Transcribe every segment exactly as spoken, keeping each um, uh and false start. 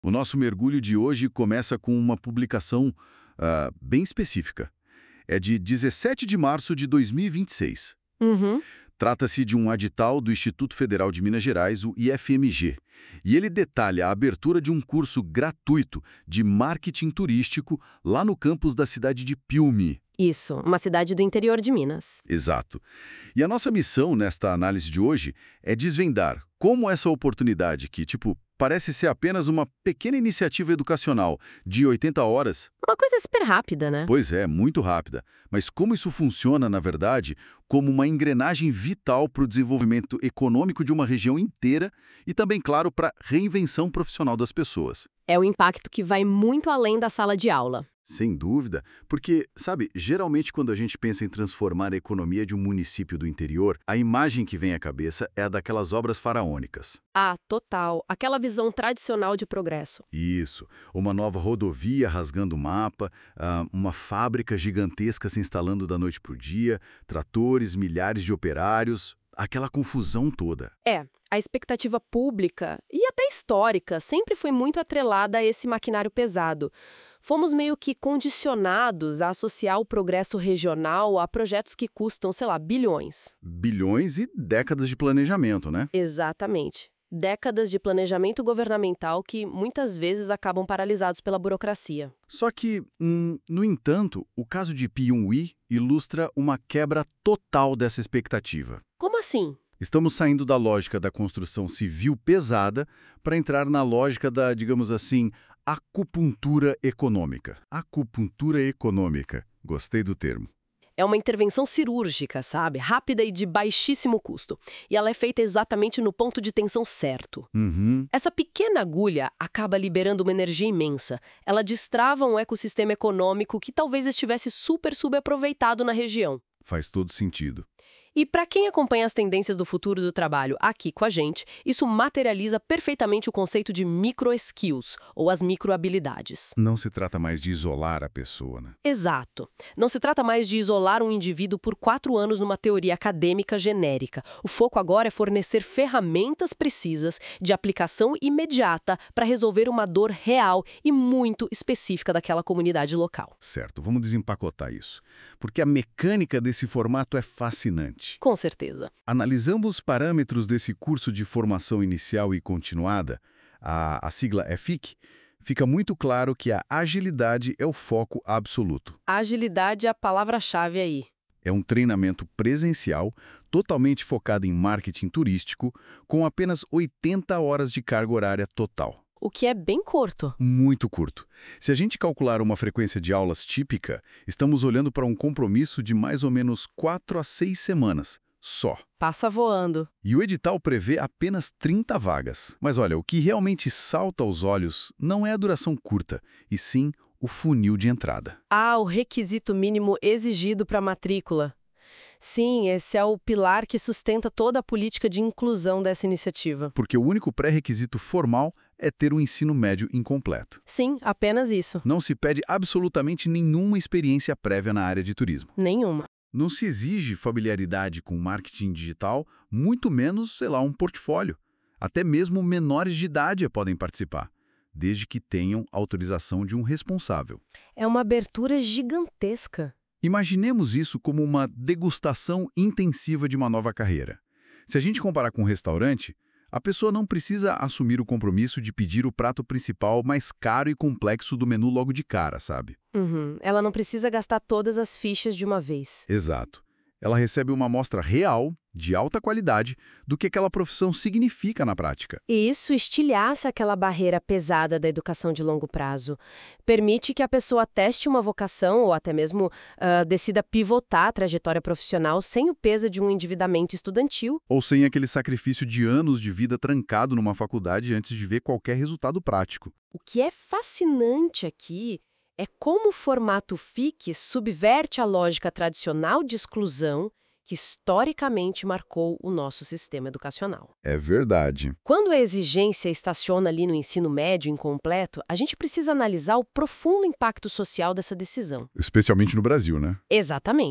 O nosso mergulho de hoje começa com uma publicação ah, bem específica. É de dezessete de março de dois mil e vinte e seis. Uhum. Trata-se de um edital do Instituto Federal de Minas Gerais, o I F M G, e ele detalha a abertura de um curso gratuito de marketing turístico lá no campus da cidade de Piumi. Isso, uma cidade do interior de Minas. Exato. E a nossa missão nesta análise de hoje é desvendar como essa oportunidade que, tipo, parece ser apenas uma pequena iniciativa educacional de oitenta horas. Uma coisa super rápida, né? Pois é, muito rápida. Mas como isso funciona, na verdade, como uma engrenagem vital para o desenvolvimento econômico de uma região inteira e também, claro, para a reinvenção profissional das pessoas. É o impacto que vai muito além da sala de aula. Sem dúvida, porque, sabe, geralmente quando a gente pensa em transformar a economia de um município do interior, a imagem que vem à cabeça é a daquelas obras faraônicas. Ah, total. Aquela visão tradicional de progresso. Isso, uma nova rodovia rasgando o mapa, ah, uma fábrica gigantesca se instalando da noite para o dia, tratores, milhares de operários, aquela confusão toda. É, a expectativa pública e até histórica sempre foi muito atrelada a esse maquinário pesado. Fomos meio que condicionados a associar o progresso regional a projetos que custam, sei lá, bilhões. Bilhões e décadas de planejamento, né? Exatamente. Décadas de planejamento governamental que muitas vezes acabam paralisados pela burocracia. Só que, hum, no entanto, o caso de Piumhi ilustra uma quebra total dessa expectativa. Como assim? Estamos saindo da lógica da construção civil pesada para entrar na lógica da, digamos assim, acupuntura econômica. Acupuntura econômica. Gostei do termo. É uma intervenção cirúrgica, sabe? Rápida e de baixíssimo custo. E ela é feita exatamente no ponto de tensão certo. Uhum. Essa pequena agulha acaba liberando uma energia imensa. Ela destrava um ecossistema econômico que talvez estivesse super subaproveitado na região. Faz todo sentido. E para quem acompanha as tendências do futuro do trabalho aqui com a gente, isso materializa perfeitamente o conceito de micro-skills, ou as microhabilidades. Não se trata mais de isolar a pessoa, né? Exato. Não se trata mais de isolar um indivíduo por quatro anos numa teoria acadêmica genérica. O foco agora é fornecer ferramentas precisas de aplicação imediata para resolver uma dor real e muito específica daquela comunidade local. Certo, vamos desempacotar isso. Porque a mecânica desse formato é fascinante. Com certeza. Analisando os parâmetros desse curso de formação inicial e continuada, a, a sigla é F I C, fica muito claro que a agilidade é o foco absoluto. A agilidade é a palavra-chave aí. É um treinamento presencial, totalmente focado em marketing turístico, com apenas oitenta horas de carga horária total. O que é bem curto. Muito curto. Se a gente calcular uma frequência de aulas típica, estamos olhando para um compromisso de mais ou menos quatro a seis semanas, só. Passa voando. E o edital prevê apenas trinta vagas. Mas olha, o que realmente salta aos olhos não é a duração curta, e sim o funil de entrada. Ah, o requisito mínimo exigido para a matrícula. Sim, esse é o pilar que sustenta toda a política de inclusão dessa iniciativa. Porque o único pré-requisito formal é ter um ensino médio incompleto. Sim, apenas isso. Não se pede absolutamente nenhuma experiência prévia na área de turismo. Nenhuma. Não se exige familiaridade com marketing digital, muito menos, sei lá, um portfólio. Até mesmo menores de idade podem participar, desde que tenham autorização de um responsável. É uma abertura gigantesca. Imaginemos isso como uma degustação intensiva de uma nova carreira. Se a gente comparar com um restaurante, a pessoa não precisa assumir o compromisso de pedir o prato principal mais caro e complexo do menu logo de cara, sabe? Uhum. Ela não precisa gastar todas as fichas de uma vez. Exato. Ela recebe uma amostra real, de alta qualidade, do que aquela profissão significa na prática. E isso estilhaça aquela barreira pesada da educação de longo prazo. Permite que a pessoa teste uma vocação ou até mesmo uh, decida pivotar a trajetória profissional sem o peso de um endividamento estudantil. Ou sem aquele sacrifício de anos de vida trancado numa faculdade antes de ver qualquer resultado prático. O que é fascinante aqui é como o formato F I C subverte a lógica tradicional de exclusão que historicamente marcou o nosso sistema educacional. É verdade. Quando a exigência estaciona ali no ensino médio incompleto, a gente precisa analisar o profundo impacto social dessa decisão. Especialmente no Brasil, né? Exatamente.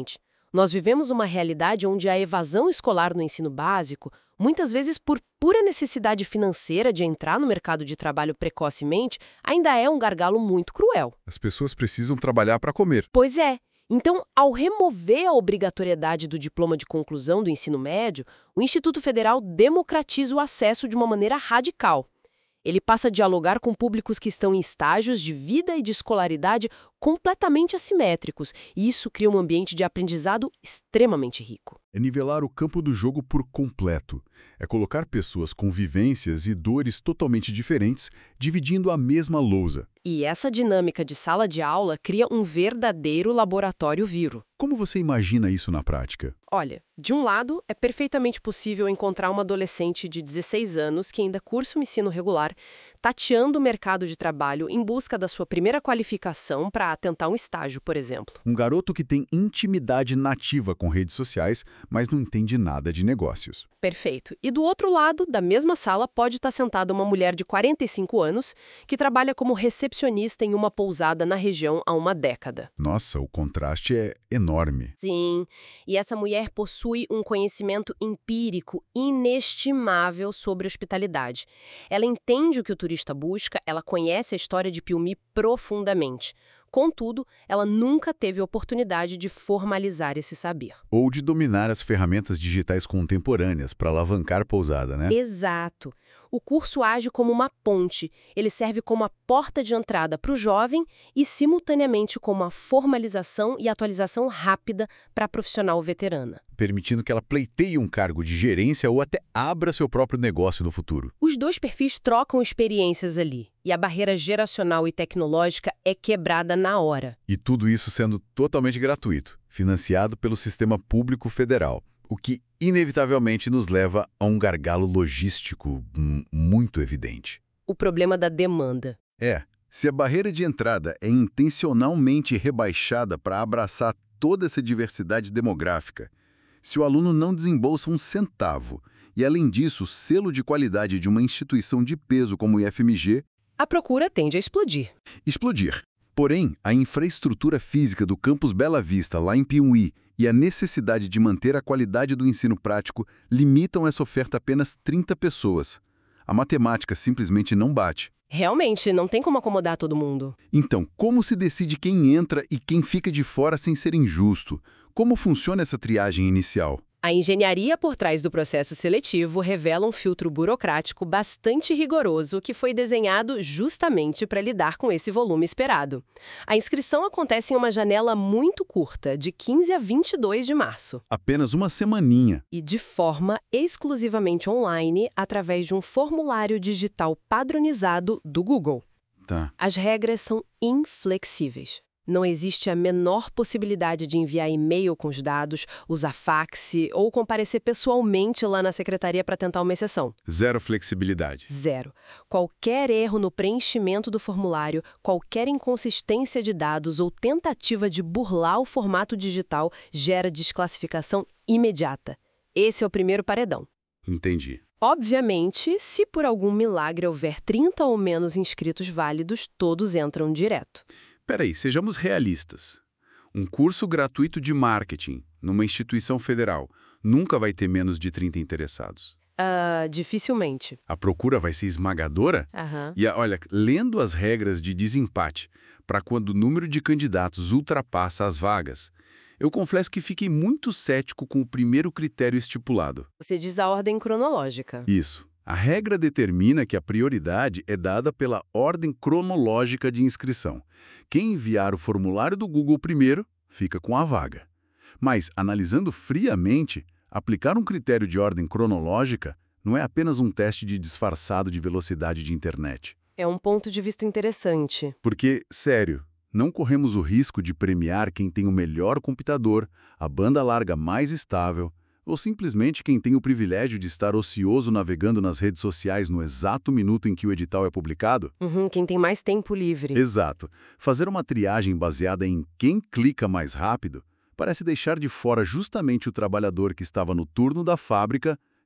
Nós vivemos uma realidade onde a evasão escolar no ensino básico, muitas vezes por pura necessidade financeira de entrar no mercado de trabalho precocemente, ainda é um gargalo muito cruel. As pessoas precisam trabalhar para comer. Pois é. Então, ao remover a obrigatoriedade do diploma de conclusão do ensino médio, o Instituto Federal democratiza o acesso de uma maneira radical. Ele passa a dialogar com públicos que estão em estágios de vida e de escolaridade completamente assimétricos, e isso cria um ambiente de aprendizado extremamente rico. É nivelar o campo do jogo por completo. É colocar pessoas com vivências e dores totalmente diferentes, dividindo a mesma lousa. E essa dinâmica de sala de aula cria um verdadeiro laboratório vivo. Como você imagina isso na prática? Olha, de um lado, é perfeitamente possível encontrar uma adolescente de dezesseis anos que ainda cursa o ensino regular, tateando o mercado de trabalho em busca da sua primeira qualificação para tentar um estágio, por exemplo. Um garoto que tem intimidade nativa com redes sociais, mas não entende nada de negócios. Perfeito. E do outro lado da mesma sala pode estar sentada uma mulher de quarenta e cinco anos que trabalha como recepcionista em uma pousada na região há uma década. Nossa, o contraste é enorme. Sim, e essa mulher possui um conhecimento empírico inestimável sobre hospitalidade. Ela entende o que o turista busca, ela conhece a história de Piumhi profundamente. Contudo, ela nunca teve oportunidade de formalizar esse saber. Ou de dominar as ferramentas digitais contemporâneas para alavancar pousada, né? Exato. O curso age como uma ponte. Ele serve como a porta de entrada para o jovem e, simultaneamente, como a formalização e atualização rápida para a profissional veterana. Permitindo que ela pleiteie um cargo de gerência ou até abra seu próprio negócio no futuro. Os dois perfis trocam experiências ali, e a barreira geracional e tecnológica é quebrada na hora. E tudo isso sendo totalmente gratuito, financiado pelo Sistema Público Federal, o que inevitavelmente nos leva a um gargalo logístico hum, muito evidente. O problema da demanda. É, se a barreira de entrada é intencionalmente rebaixada para abraçar toda essa diversidade demográfica, se o aluno não desembolsa um centavo e, além disso, o selo de qualidade de uma instituição de peso como o I F M G, a procura tende a explodir. Explodir. Porém, a infraestrutura física do campus Bela Vista, lá em Piumhi, e a necessidade de manter a qualidade do ensino prático limitam essa oferta a apenas trinta pessoas. A matemática simplesmente não bate. Realmente, não tem como acomodar todo mundo. Então, como se decide quem entra e quem fica de fora sem ser injusto? Como funciona essa triagem inicial? A engenharia por trás do processo seletivo revela um filtro burocrático bastante rigoroso que foi desenhado justamente para lidar com esse volume esperado. A inscrição acontece em uma janela muito curta, de quinze a vinte e dois de março. Apenas uma semaninha. E de forma exclusivamente online, através de um formulário digital padronizado do Google. Tá. As regras são inflexíveis. Não existe a menor possibilidade de enviar e-mail com os dados, usar fax ou comparecer pessoalmente lá na secretaria para tentar uma exceção. Zero flexibilidade. Zero. Qualquer erro no preenchimento do formulário, qualquer inconsistência de dados ou tentativa de burlar o formato digital gera desclassificação imediata. Esse é o primeiro paredão. Entendi. Obviamente, se por algum milagre houver trinta ou menos inscritos válidos, todos entram direto. Peraí, sejamos realistas. Um curso gratuito de marketing numa instituição federal nunca vai ter menos de trinta interessados. Uh, dificilmente. A procura vai ser esmagadora? Uhum. E, olha, lendo as regras de desempate para quando o número de candidatos ultrapassa as vagas, eu confesso que fiquei muito cético com o primeiro critério estipulado. Você diz a ordem cronológica. Isso. A regra determina que a prioridade é dada pela ordem cronológica de inscrição. Quem enviar o formulário do Google primeiro, fica com a vaga. Mas, analisando friamente, aplicar um critério de ordem cronológica não é apenas um teste de disfarçado de velocidade de internet. É um ponto de vista interessante. Porque, sério, não corremos o risco de premiar quem tem o melhor computador, a banda larga mais estável, ou simplesmente quem tem o privilégio de estar ocioso navegando nas redes sociais no exato minuto em que o edital é publicado? Uhum, quem tem mais tempo livre. Exato. Fazer uma triagem baseada em quem clica mais rápido parece deixar de fora justamente o trabalhador que estava no turno da fábrica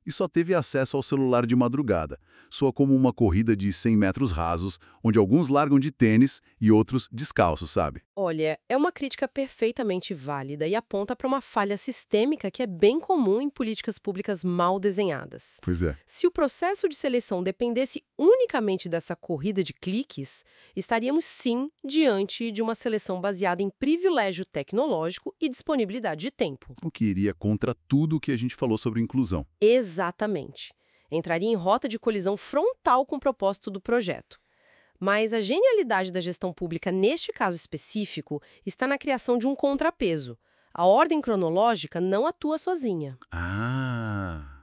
e só teve acesso ao celular de madrugada. Soa como uma corrida de cem metros rasos, onde alguns largam de tênis e outros descalços, sabe? Olha, é uma crítica perfeitamente válida e aponta para uma falha sistêmica que é bem comum em políticas públicas mal desenhadas. Pois é. Se o processo de seleção dependesse unicamente dessa corrida de cliques, estaríamos sim diante de uma seleção baseada em privilégio tecnológico e disponibilidade de tempo. O que iria contra tudo o que a gente falou sobre inclusão. Exatamente. Entraria em rota de colisão frontal com o propósito do projeto. Mas a genialidade da gestão pública neste caso específico está na criação de um contrapeso. A ordem cronológica não atua sozinha. Ah!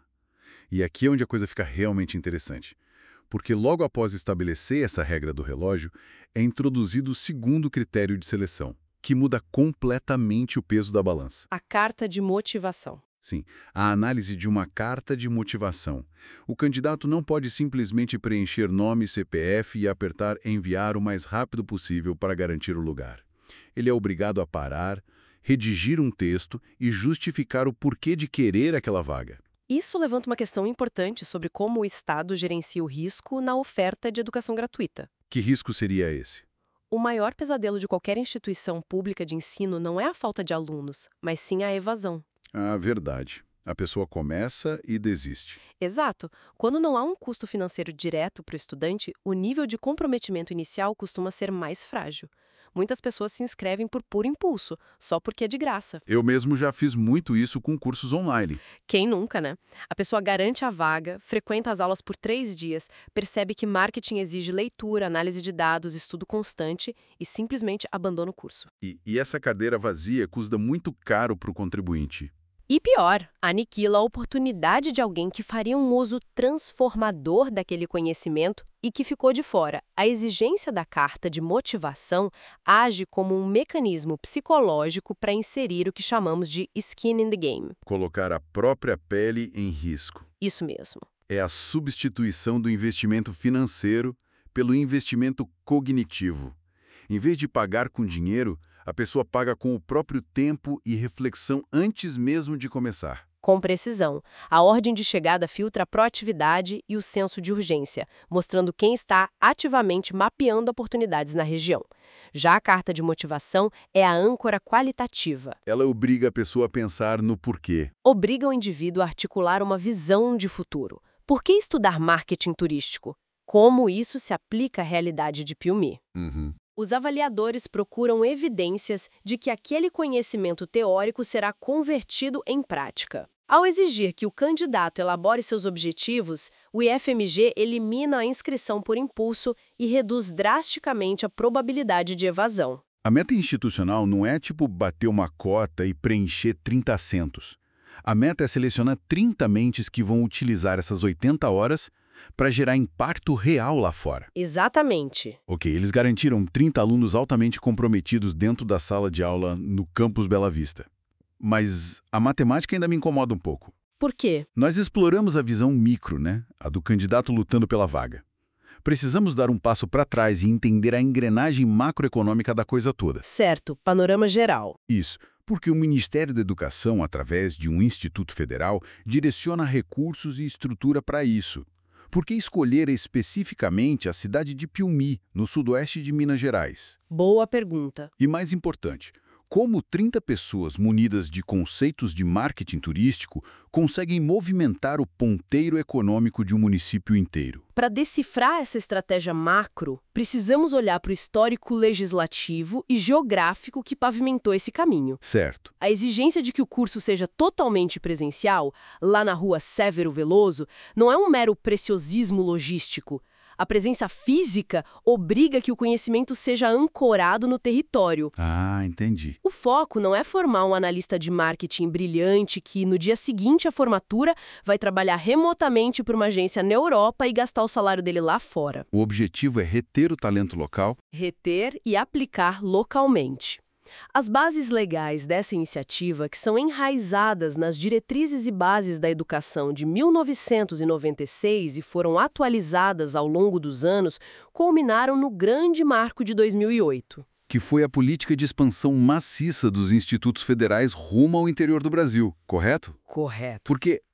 E aqui é onde a coisa fica realmente interessante. Porque logo após estabelecer essa regra do relógio, é introduzido o segundo critério de seleção, que muda completamente o peso da balança. A carta de motivação. Sim, a análise de uma carta de motivação. O candidato não pode simplesmente preencher nome e C P F e apertar enviar o mais rápido possível para garantir o lugar. Ele é obrigado a parar, redigir um texto e justificar o porquê de querer aquela vaga. Isso levanta uma questão importante sobre como o Estado gerencia o risco na oferta de educação gratuita. Que risco seria esse? O maior pesadelo de qualquer instituição pública de ensino não é a falta de alunos, mas sim a evasão. Ah, verdade. A pessoa começa e desiste. Exato. Quando não há um custo financeiro direto para o estudante, o nível de comprometimento inicial costuma ser mais frágil. Muitas pessoas se inscrevem por puro impulso, só porque é de graça. Eu mesmo já fiz muito isso com cursos online. Quem nunca, né? A pessoa garante a vaga, frequenta as aulas por três dias, percebe que marketing exige leitura, análise de dados, estudo constante e simplesmente abandona o curso. E, e essa cadeira vazia custa muito caro para o contribuinte. E pior, aniquila a oportunidade de alguém que faria um uso transformador daquele conhecimento e que ficou de fora. A exigência da carta de motivação age como um mecanismo psicológico para inserir o que chamamos de skin in the game. Colocar a própria pele em risco. Isso mesmo. É a substituição do investimento financeiro pelo investimento cognitivo. Em vez de pagar com dinheiro, a pessoa paga com o próprio tempo e reflexão antes mesmo de começar. Com precisão, a ordem de chegada filtra a proatividade e o senso de urgência, mostrando quem está ativamente mapeando oportunidades na região. Já a carta de motivação é a âncora qualitativa. Ela obriga a pessoa a pensar no porquê. Obriga o indivíduo a articular uma visão de futuro. Por que estudar marketing turístico? Como isso se aplica à realidade de Piumhi? Uhum. Os avaliadores procuram evidências de que aquele conhecimento teórico será convertido em prática. Ao exigir que o candidato elabore seus objetivos, o I F M G elimina a inscrição por impulso e reduz drasticamente a probabilidade de evasão. A meta institucional não é tipo bater uma cota e preencher trinta assentos. A meta é selecionar trinta mentes que vão utilizar essas oitenta horas para gerar impacto real lá fora. Exatamente. Ok, eles garantiram trinta alunos altamente comprometidos dentro da sala de aula no campus Bela Vista. Mas a matemática ainda me incomoda um pouco. Por quê? Nós exploramos a visão micro, né? A do candidato lutando pela vaga. Precisamos dar um passo para trás e entender a engrenagem macroeconômica da coisa toda. Certo, panorama geral. Isso, porque o Ministério da Educação, através de um Instituto Federal, direciona recursos e estrutura para isso. Por que escolher especificamente a cidade de Piumhi, no sudoeste de Minas Gerais? Boa pergunta. E mais importante, como trinta pessoas munidas de conceitos de marketing turístico conseguem movimentar o ponteiro econômico de um município inteiro? Para decifrar essa estratégia macro, precisamos olhar para o histórico legislativo e geográfico que pavimentou esse caminho. Certo. A exigência de que o curso seja totalmente presencial, lá na rua Severo Veloso, não é um mero preciosismo logístico. A presença física obriga que o conhecimento seja ancorado no território. Ah, entendi. O foco não é formar um analista de marketing brilhante que, no dia seguinte à formatura, vai trabalhar remotamente para uma agência na Europa e gastar o salário dele lá fora. O objetivo é reter o talento local? Reter e aplicar localmente. As bases legais dessa iniciativa, que são enraizadas nas diretrizes e bases da educação de mil novecentos e noventa e seis e foram atualizadas ao longo dos anos, culminaram no grande marco de dois mil e oito. Que foi a política de expansão maciça dos institutos federais rumo ao interior do Brasil, correto? Correto. Porque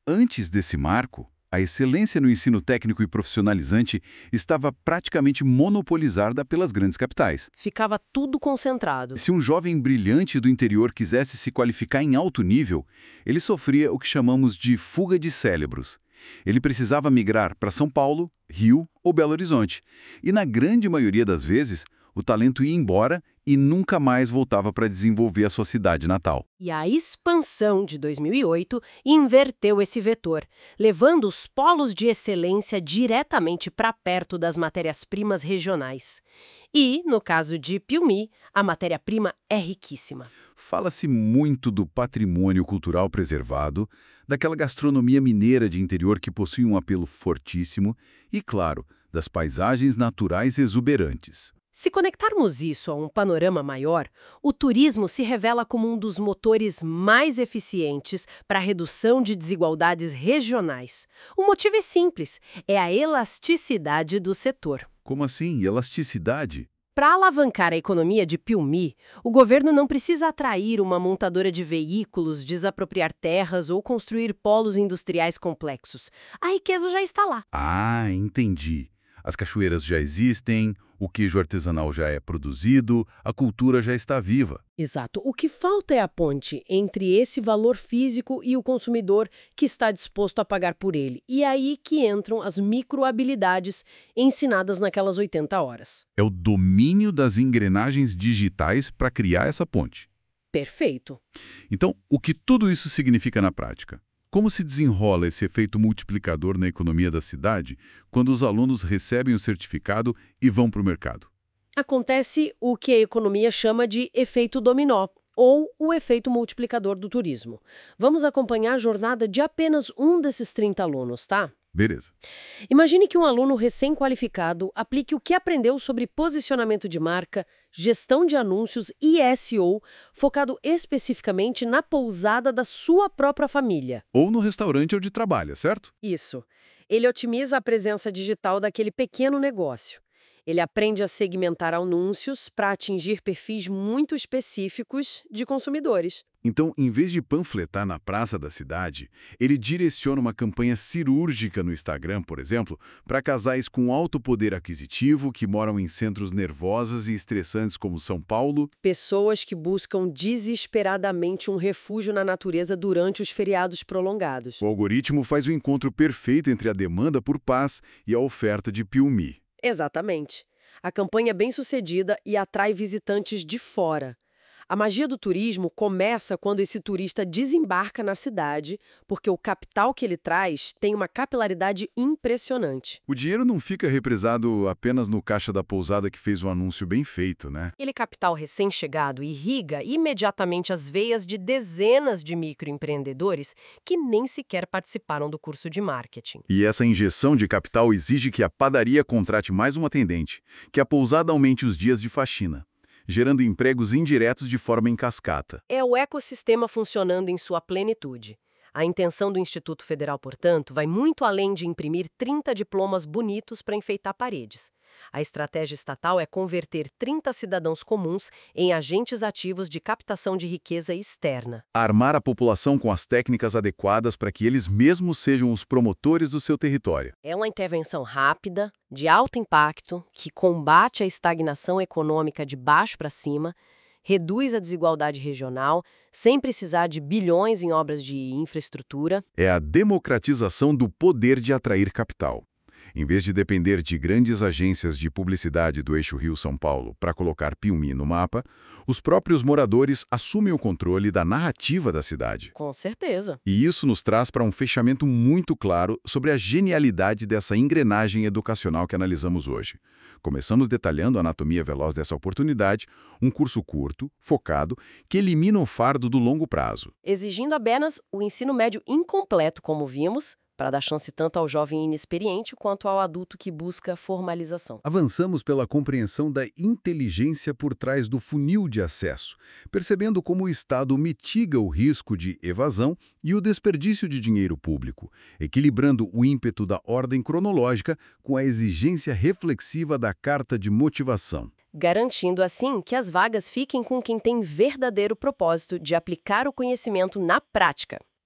antes desse marco, a excelência no ensino técnico e profissionalizante estava praticamente monopolizada pelas grandes capitais. Ficava tudo concentrado. Se um jovem brilhante do interior quisesse se qualificar em alto nível, ele sofria o que chamamos de fuga de cérebros. Ele precisava migrar para São Paulo, Rio ou Belo Horizonte. E na grande maioria das vezes, o talento ia embora e nunca mais voltava para desenvolver a sua cidade natal. E a expansão de dois mil e oito inverteu esse vetor, levando os polos de excelência diretamente para perto das matérias-primas regionais. E, no caso de Piumhi, a matéria-prima é riquíssima. Fala-se muito do patrimônio cultural preservado, daquela gastronomia mineira de interior que possui um apelo fortíssimo e, claro, das paisagens naturais exuberantes. Se conectarmos isso a um panorama maior, o turismo se revela como um dos motores mais eficientes para a redução de desigualdades regionais. O motivo é simples, é a elasticidade do setor. Como assim? Elasticidade? Para alavancar a economia de Piumhi, o governo não precisa atrair uma montadora de veículos, desapropriar terras ou construir polos industriais complexos. A riqueza já está lá. Ah, entendi. As cachoeiras já existem, o queijo artesanal já é produzido, a cultura já está viva. Exato. O que falta é a ponte entre esse valor físico e o consumidor que está disposto a pagar por ele. E é aí que entram as microhabilidades ensinadas naquelas oitenta horas. É o domínio das engrenagens digitais para criar essa ponte. Perfeito. Então, o que tudo isso significa na prática? Como se desenrola esse efeito multiplicador na economia da cidade quando os alunos recebem o certificado e vão para o mercado? Acontece o que a economia chama de efeito dominó, ou o efeito multiplicador do turismo. Vamos acompanhar a jornada de apenas um desses trinta alunos, tá? Beleza. Imagine que um aluno recém-qualificado aplique o que aprendeu sobre posicionamento de marca, gestão de anúncios e S E O, focado especificamente na pousada da sua própria família. Ou no restaurante onde trabalha, certo? Isso. Ele otimiza a presença digital daquele pequeno negócio. Ele aprende a segmentar anúncios para atingir perfis muito específicos de consumidores. Então, em vez de panfletar na praça da cidade, ele direciona uma campanha cirúrgica no Instagram, por exemplo, para casais com alto poder aquisitivo que moram em centros nervosos e estressantes como São Paulo. Pessoas que buscam desesperadamente um refúgio na natureza durante os feriados prolongados. O algoritmo faz o encontro perfeito entre a demanda por paz e a oferta de Piumhi. Exatamente. A campanha é bem-sucedida e atrai visitantes de fora. A magia do turismo começa quando esse turista desembarca na cidade, porque o capital que ele traz tem uma capilaridade impressionante. O dinheiro não fica represado apenas no caixa da pousada que fez um anúncio bem feito, né? Aquele capital recém-chegado irriga imediatamente as veias de dezenas de microempreendedores que nem sequer participaram do curso de marketing. E essa injeção de capital exige que a padaria contrate mais um atendente, que a pousada aumente os dias de faxina, gerando empregos indiretos de forma em cascata. É o ecossistema funcionando em sua plenitude. A intenção do Instituto Federal, portanto, vai muito além de imprimir trinta diplomas bonitos para enfeitar paredes. A estratégia estatal é converter trinta cidadãos comuns em agentes ativos de captação de riqueza externa. Armar a população com as técnicas adequadas para que eles mesmos sejam os promotores do seu território. É uma intervenção rápida, de alto impacto, que combate a estagnação econômica de baixo para cima, reduz a desigualdade regional, sem precisar de bilhões em obras de infraestrutura. É a democratização do poder de atrair capital. Em vez de depender de grandes agências de publicidade do eixo Rio-São Paulo para colocar Piumhi no mapa, os próprios moradores assumem o controle da narrativa da cidade. Com certeza. E isso nos traz para um fechamento muito claro sobre a genialidade dessa engrenagem educacional que analisamos hoje. Começamos detalhando a anatomia veloz dessa oportunidade, um curso curto, focado, que elimina o fardo do longo prazo. Exigindo apenas o ensino médio incompleto, como vimos, para dar chance tanto ao jovem inexperiente quanto ao adulto que busca formalização. Avançamos pela compreensão da inteligência por trás do funil de acesso, percebendo como o Estado mitiga o risco de evasão e o desperdício de dinheiro público, equilibrando o ímpeto da ordem cronológica com a exigência reflexiva da carta de motivação. Garantindo, assim, que as vagas fiquem com quem tem verdadeiro propósito de aplicar o conhecimento na prática.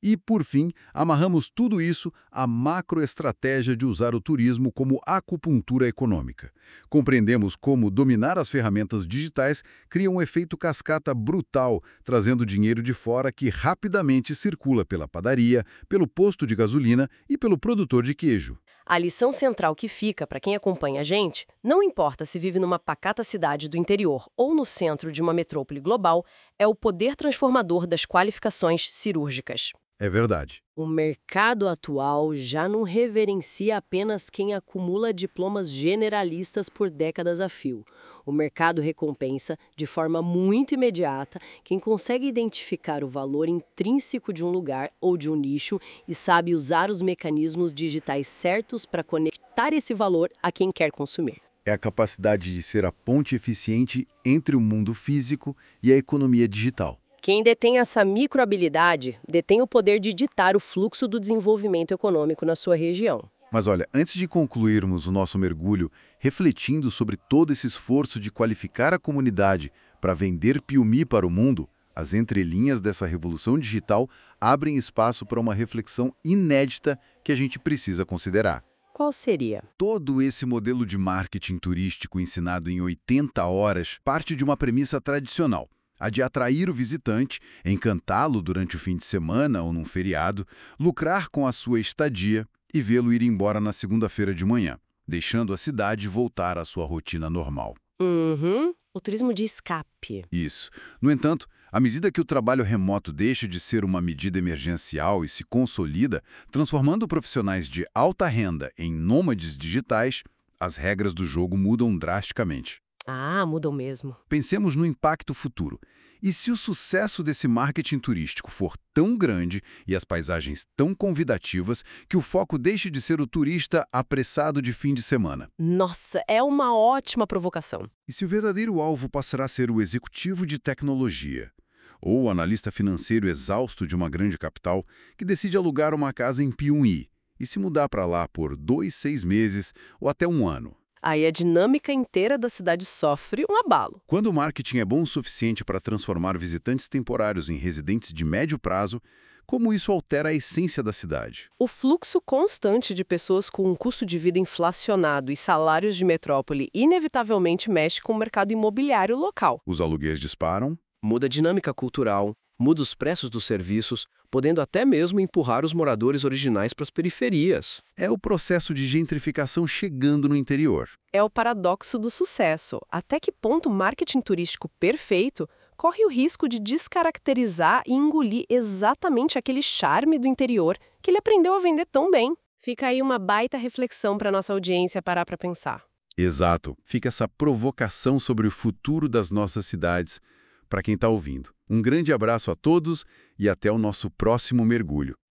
E, por fim, amarramos tudo isso à macroestratégia de usar o turismo como acupuntura econômica. Compreendemos como dominar as ferramentas digitais cria um efeito cascata brutal, trazendo dinheiro de fora que rapidamente circula pela padaria, pelo posto de gasolina e pelo produtor de queijo. A lição central que fica para quem acompanha a gente, não importa se vive numa pacata cidade do interior ou no centro de uma metrópole global, é o poder transformador das qualificações cirúrgicas. É verdade. O mercado atual já não reverencia apenas quem acumula diplomas generalistas por décadas a fio. O mercado recompensa, de forma muito imediata, quem consegue identificar o valor intrínseco de um lugar ou de um nicho e sabe usar os mecanismos digitais certos para conectar esse valor a quem quer consumir. É a capacidade de ser a ponte eficiente entre o mundo físico e a economia digital. Quem detém essa microhabilidade detém o poder de ditar o fluxo do desenvolvimento econômico na sua região. Mas olha, antes de concluirmos o nosso mergulho, refletindo sobre todo esse esforço de qualificar a comunidade para vender Piumhi para o mundo, as entrelinhas dessa revolução digital abrem espaço para uma reflexão inédita que a gente precisa considerar. Qual seria? Todo esse modelo de marketing turístico ensinado em oitenta horas parte de uma premissa tradicional, a de atrair o visitante, encantá-lo durante o fim de semana ou num feriado, lucrar com a sua estadia e vê-lo ir embora na segunda-feira de manhã, deixando a cidade voltar à sua rotina normal. Uhum. O turismo de escape. Isso. No entanto, à medida que o trabalho remoto deixa de ser uma medida emergencial e se consolida, transformando profissionais de alta renda em nômades digitais, as regras do jogo mudam drasticamente. Ah, mudam mesmo. Pensemos no impacto futuro. E se o sucesso desse marketing turístico for tão grande e as paisagens tão convidativas que o foco deixe de ser o turista apressado de fim de semana? Nossa, é uma ótima provocação. E se o verdadeiro alvo passará a ser o executivo de tecnologia? Ou o analista financeiro exausto de uma grande capital que decide alugar uma casa em Piumhi e se mudar para lá por dois, seis meses ou até um ano? Aí a dinâmica inteira da cidade sofre um abalo. Quando o marketing é bom o suficiente para transformar visitantes temporários em residentes de médio prazo, como isso altera a essência da cidade? O fluxo constante de pessoas com um custo de vida inflacionado e salários de metrópole inevitavelmente mexe com o mercado imobiliário local. Os aluguéis disparam? Muda a dinâmica cultural, muda os preços dos serviços, podendo até mesmo empurrar os moradores originais para as periferias. É o processo de gentrificação chegando no interior. É o paradoxo do sucesso. Até que ponto o marketing turístico perfeito corre o risco de descaracterizar e engolir exatamente aquele charme do interior que ele aprendeu a vender tão bem? Fica aí uma baita reflexão para nossa audiência parar para pensar. Exato. Fica essa provocação sobre o futuro das nossas cidades para quem está ouvindo. Um grande abraço a todos e até o nosso próximo mergulho.